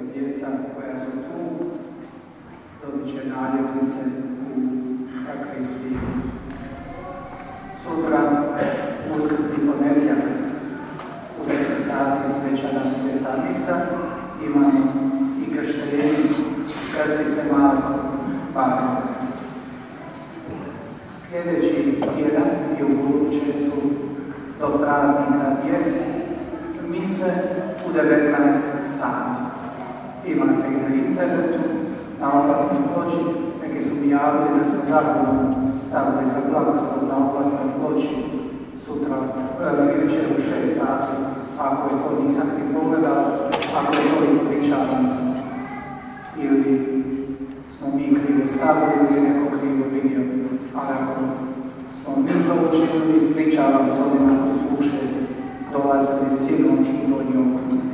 djeca koja su tu dobit će naljepnice u sakristiji. Sutra, uskrsni ponedjeljak, u 10 sati svečana sveta misa, imamo i krštenje krstice Marko Pavla. Sljedeći tjedan i ubuduće su do praznika djece mise u 19 sati. Imate i na internetu, na oglasnoj ploči, neki su mi javili da smo zakonom stavili za blagoslov na oglasnoj ploči sutra, večer u 6 sati, ako je to nisam ti pogledao, ako je to ispričavam se. Ili smo mi krivo stavili ili neko krivo vidio, ali ako smo mi to učinili, ispričavam se onima koji su u 6 dolazili sinoć u donju.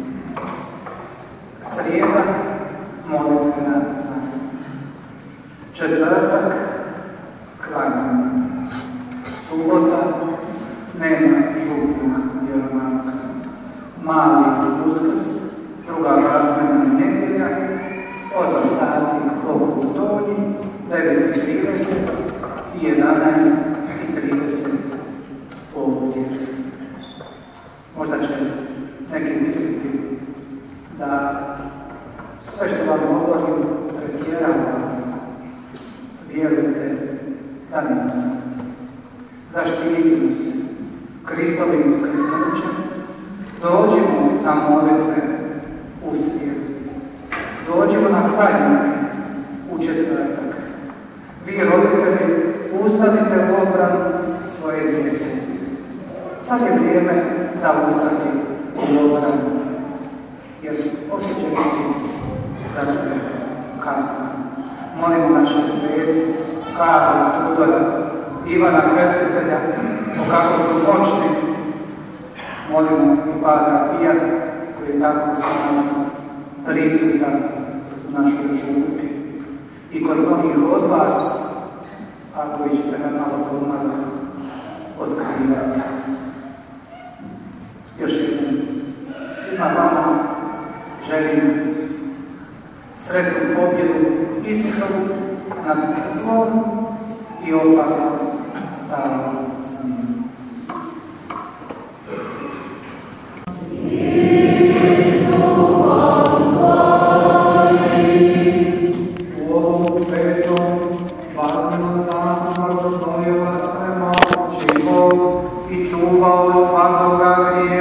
Srijeda, molitvena zajednica. Četvrtak, klanjanje. Subota, nema župnog vjeronauka. Mali Uskrs, druga razmena nedjelja, 8 sati u Donji, 9:30 i 11:30 ovdje. Možda će neki misliti da sve što vam govorim pretjeravam. Vjerujte da nisam. Zaštitimo se Kristovim uskrsnućem, dođimo na molitve u srijedu, dođimo na klanjanje u četvrtak. Vi, roditelji, ustanite u obranu svoje djece. Sad je vrijeme za ustati u obranu, jer poslije će biti za sve kasno. Molimo naše svijeci, Karla, Tudora, Ivana Krstitelja, o kako su moćni. Molimo i Padra Pija, koji je tako snažno prisutan u našoj župi. I kod mnogih od vas, a koji ćete me malo pomalo otkrivati. Još jednom, svima vama želim sretnu pobjedu Isusovu nad zlom i opako stalno s njim. U ovom svetom, vaznenom danu blagoslovio vas svemoćni Bog i čuvao svakoga grijeha